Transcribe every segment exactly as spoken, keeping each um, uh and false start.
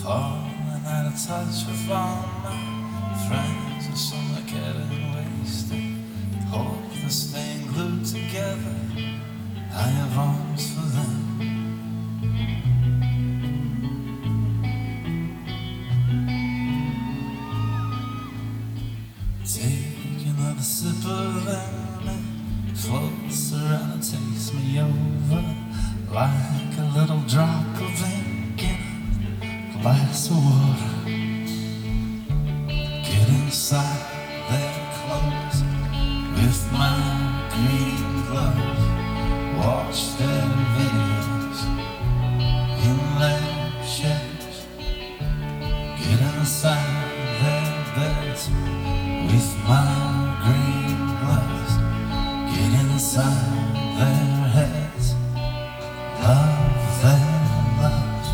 Falling out of touch with all my friends, and some are getting wasted. Hope they're staying glued together. I have arms for them. Take another sip of lemon, floats around and takes me over like a little drop of ink in a glass of water. Get inside their clothes with my green gloves, watch their videos in lampshades. Get inside their beds with my green gloves. Get inside their heads, love their loves.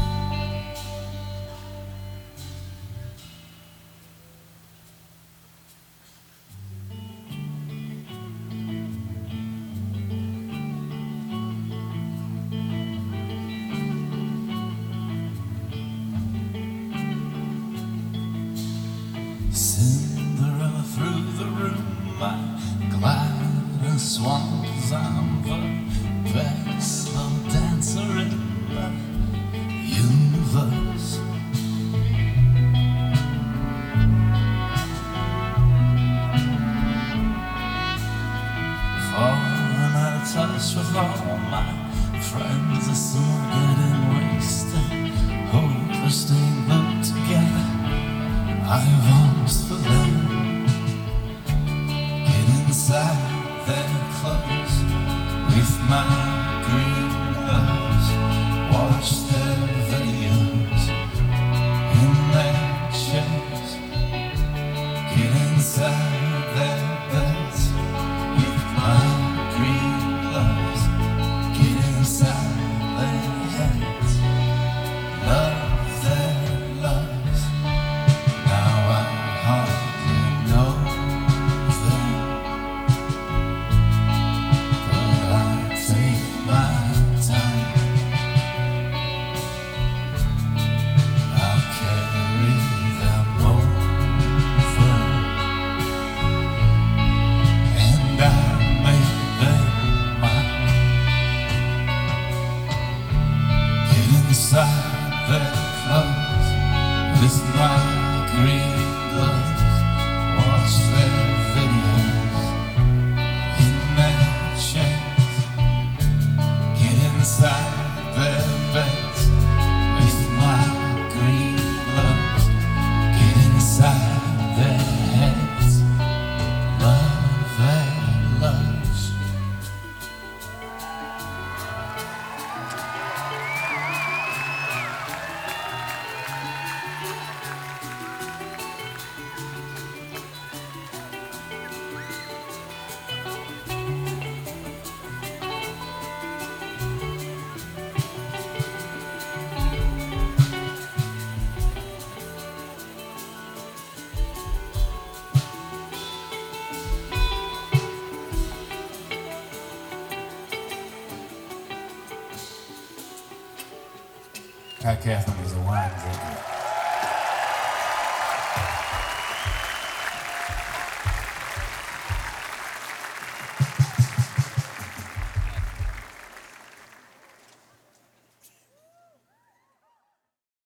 Cinderella through the room, I glide and swan as I'm the best little dancer in the universe. Falling out of touch with all my friends, are soon getting wasted. Hope they're staying glued together. I have arms for them. Get inside their clothes with my green gloves, watch their videos in their chairs. Get inside their beds with my green gloves. Get inside their heads, love their loves. Now I hardly know them, but I take my time. I'll carry them over, and I'll make them mine. Get inside their clothes with my green gloves, watch their videos in their chairs. Get inside their beds with my green gloves. Get inside their heads, love their loves. Pat Catherine was a wine drinker.